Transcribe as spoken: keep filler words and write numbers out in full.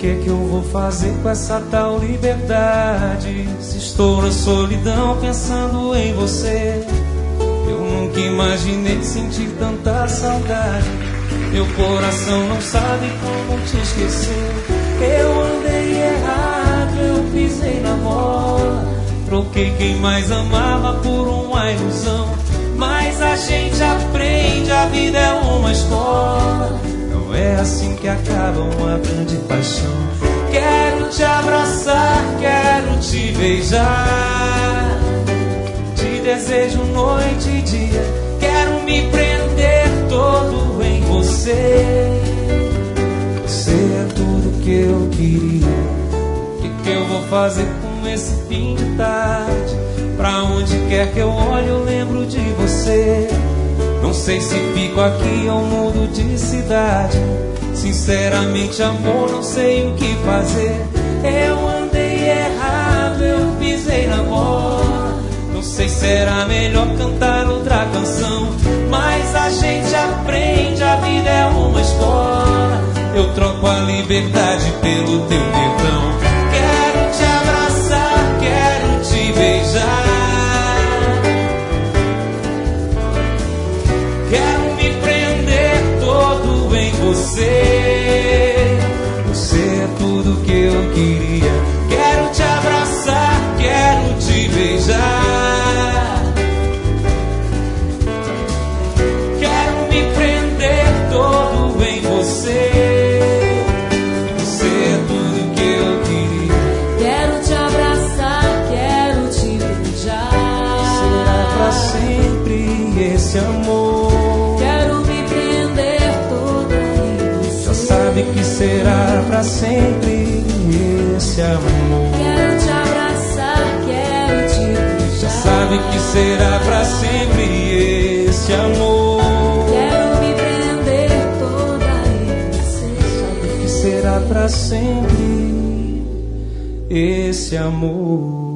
que que eu vou fazer com essa tal liberdade? Se estou na solidão pensando em você, eu nunca imaginei sentir tanta saudade. Meu coração não sabe como te esquecer. Eu andei errado, eu pisei na bola, troquei quem mais amava por uma ilusão. Mas a gente aprende, a vida é uma escola. Não é assim que acaba uma grande paixão. Quero te abraçar, quero te beijar, te desejo noite e dia. Quero me prender todo em você. Você é tudo que eu queria. O que que eu vou fazer com esse fim de tarde? Pra onde quer que eu olhe eu lembro de você. Não sei se fico aqui ou mudo de cidade. Sinceramente, amor, não sei o que fazer. Eu andei errado, eu pisei na bola. Não sei se era melhor cantar outra canção. Mas a gente aprende, a vida é uma escola. Eu troco a liberdade pelo teu perdão. Quero te abraçar, quero te beijar, quero me prender todo em você. Você é tudo que eu queria. Quero te abraçar, quero te beijar, quero me prender todo em você. Você é tudo que eu queria. Quero te abraçar, quero te beijar. Será pra sempre esse amor. Quero me prender toda em você. Já sabe que será pra sempre esse amor. Quero te abraçar, quero te beijar. Já sabe que será pra sempre esse amor. Quero me prender toda em você. Sabe que será pra sempre esse amor.